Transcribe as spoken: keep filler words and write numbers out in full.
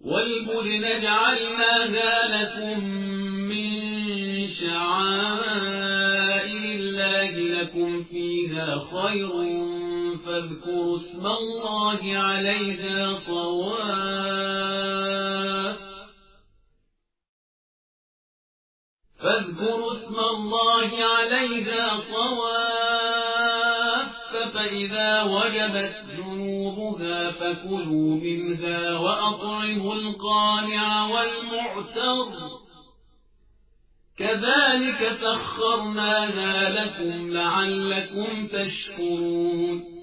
والبدن جعلناها لكم من شعائر الله لكم فيها خير فاذكروا اسم الله عليها صواف فاذكروا اسم الله عليها صواف فإذا وجبت جنوبها فكلوا منها وأطعموا القانع والمعتر كذلك سخرناها لكم لعلكم تشكرون